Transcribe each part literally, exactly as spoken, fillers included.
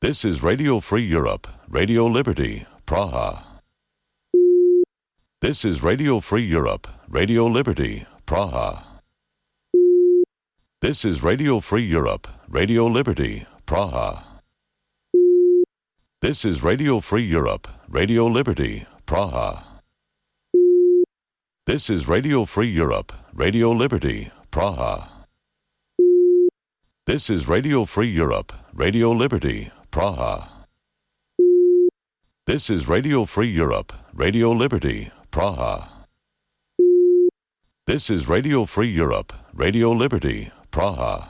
This is Radio Free Europe, Radio Liberty, Praha. This is Radio Free Europe, Radio Liberty, Praha. This is Radio Free Europe, Radio Liberty, Praha. This is Radio Free Europe, Radio Liberty, Praha. This is Radio Free Europe, Radio Liberty, Praha. This is Radio Free Europe, Radio Liberty, Praha. This is Radio Free Europe, Radio Liberty, Praha. This is Radio Free Europe, Radio Liberty, Praha.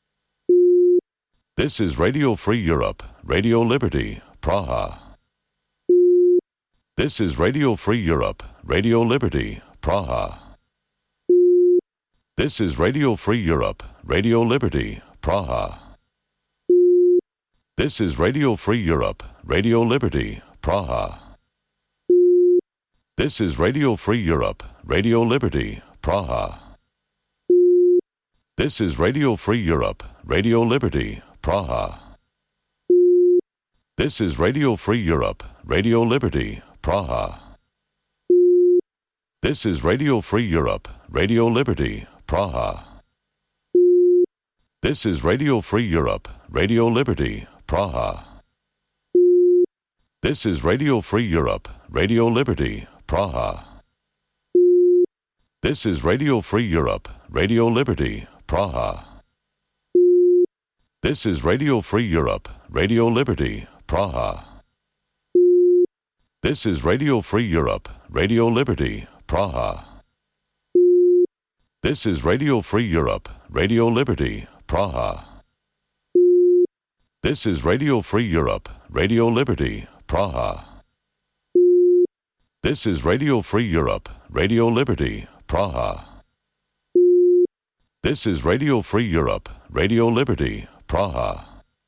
This is Radio Free Europe, Radio Liberty, Praha. This is Radio Free Europe, Radio Liberty, Praha. This is Radio Free Europe, Radio Liberty, Praha. This is Radio Free Europe, Radio Liberty, Praha. This is Radio Free Europe, Radio Liberty, Praha. This is Radio Free Europe, Radio Liberty, Praha. This is Radio Free Europe, Radio Liberty, Praha. This is Radio Free Europe, Radio Liberty, Praha. This is Radio Free Europe, Radio Liberty, Praha. This is Radio Free Europe, Radio Liberty, Praha. This is Radio Free Europe, Radio Liberty, Praha. This is Radio Free Europe, Radio Liberty, Praha. This is Radio Free Europe, Radio Liberty, Praha. This is Radio Free Europe, Radio Liberty, Praha. This is Radio Free Europe, Radio Liberty, Praha. This is Radio Free Europe, Radio Liberty, Praha. This is Radio Free Europe, Radio Liberty, Praha.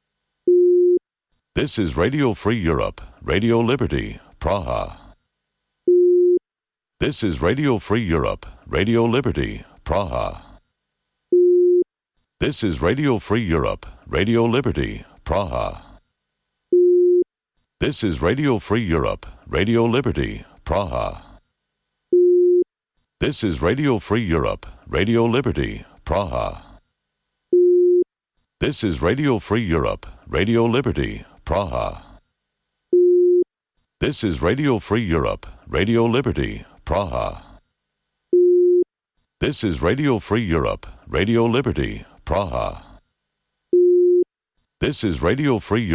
This is Radio Free Europe, Radio Liberty, Praha. This is Radio Free Europe, Radio Liberty, Praha. This is Radio Free Europe, Radio Liberty, Praha. This is Radio Free Europe, Radio Liberty, Praha. This is Radio Free Europe, Radio Liberty, Praha. This is Radio Free Europe, Radio Liberty, Praha. This is Radio Free Europe, Radio Liberty, Praha. This is Radio Free Europe, Radio Liberty, Praha. This is Radio Free Europe.